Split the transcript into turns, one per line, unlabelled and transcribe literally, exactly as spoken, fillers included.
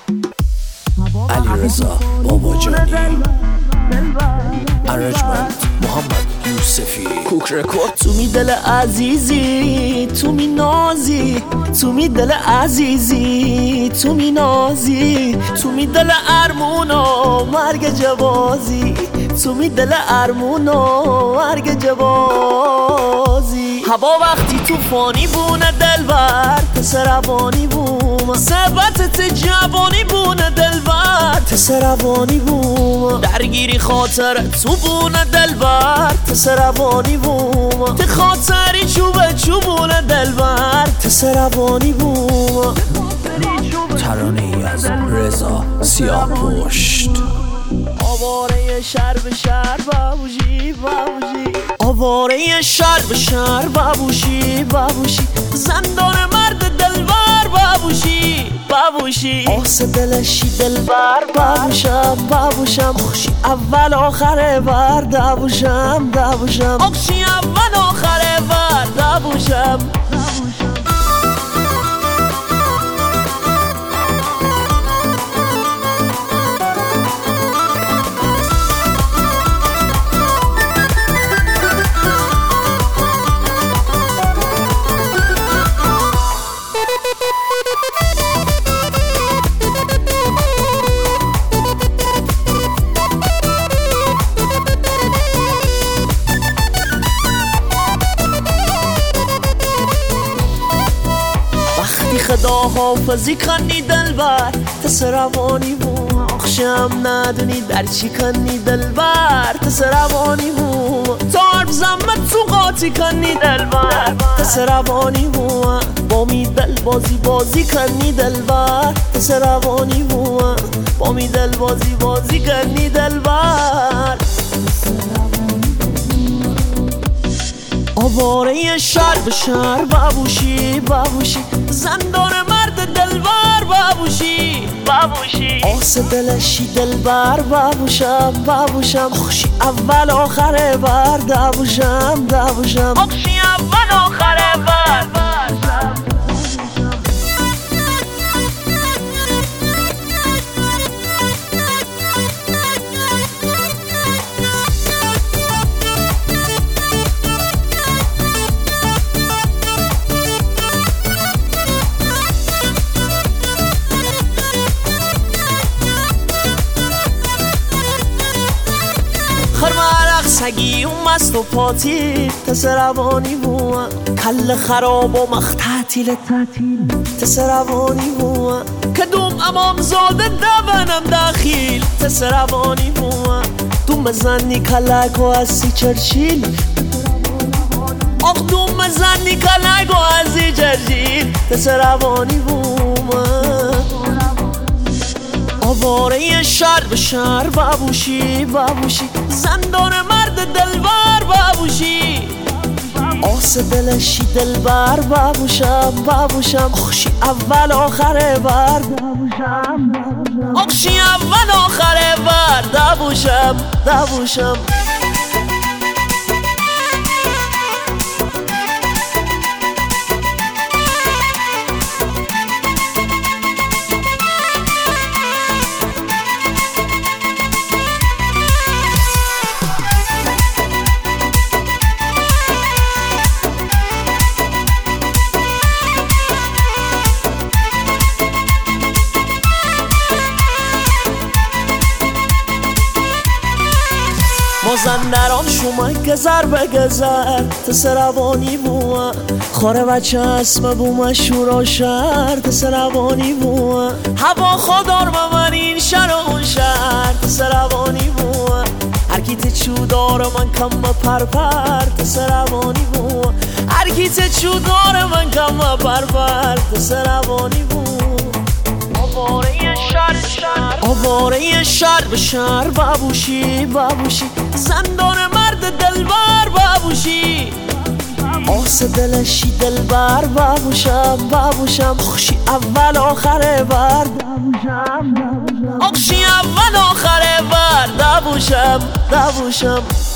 علیرضا باباجانی، ارجمند محمد یوسفی، کوک رکورد.
تو می دل عزیزی، تو می نازی، تو می دل عزیزی، تو می نازی، تو می دل ارمون و مرگ جوازی، تو می دل ارمون و مرگ جوازی. هوا وقتی توفانی بونه دلبر تس روانی بوم، ثبتت جوانی بونه دلبر تس روانی بوم، درگیری خاطر تو بونه دلبر تس روانی بوم، ت خاطری چوبه چوبونه دلبر تس روانی بوم.
ترانه ای از رضا سیاه‌پشت.
آواره شهر به شهر بابوشی بابوشی، آواره شهر به شهر بابوشی بابوشی، زندان مرد دلبر بابوشی بابوشی. آس دلشی دلبر بابوشم بابوشم، خوشی اول آخره بر دابوشم دابوشم، خوشی اول آخره بر دابوشم. خدا حافظی کنی دلبر تس روانی بوم، اخشم ندونی در چی کنی دلبر تس روانی بوم، تا حرف زمت تو قاطی کنی دلبر تس روانی بوم، با می دل بازی بازی کنی دلبر تس روانی بوم، با می دل بازی بازی کنی دلبر. آواره شهر به شهر بابوشی بابوشی، زندان مرد دلبر بابوشی بابوشی. آس دلشی دلبر بابوشم بابوشم، خوشی اول آخره بر دابوشم دابوشم، خوشی اول آخره بر دابوشم. خرمارق سگی و مست و پاتی تس روانی بوم، کل خراب و مخ تعطیل تعطیل تس روانی بوم، کدوم امام زاده دبنم داخل تس روانی بوم، دوم بزنی کلک و اسی چرچیل، آخ دوم بزنی کلک و اسی چرچیل تس روانی بوم. آواره شهر به شهر بابوشی بابوشی، زندان مرد دلبر بابوشی. آس دلشی دلبر بابوشم بابوشم، خوشی اول آخره بر دابوشم دابوشم، خوشی اول آخره بر دابوشم دابوشم. مازندران شما گذر به گذر تس روانی بوم، خوره بچه اسم بوم شورا شهر تس روانی بوم، هوا خودار به من این شهر و اون شهر تس روانی بوم، هرکیت چودار من کم پر پر تس روانی بوم، هرکیت چودار من کم پر پر تس روانی بوم. آواره شهر شهر آواره شهر به شهر بابوشی بابوشی، زندان مرد دلبر بابوشی. آس دلشی دلبر بابوشم بابوشم، خوشی اول آخره بر دابوشم دابوشم، خوشی اول آخره بر دابوشم دابوشم.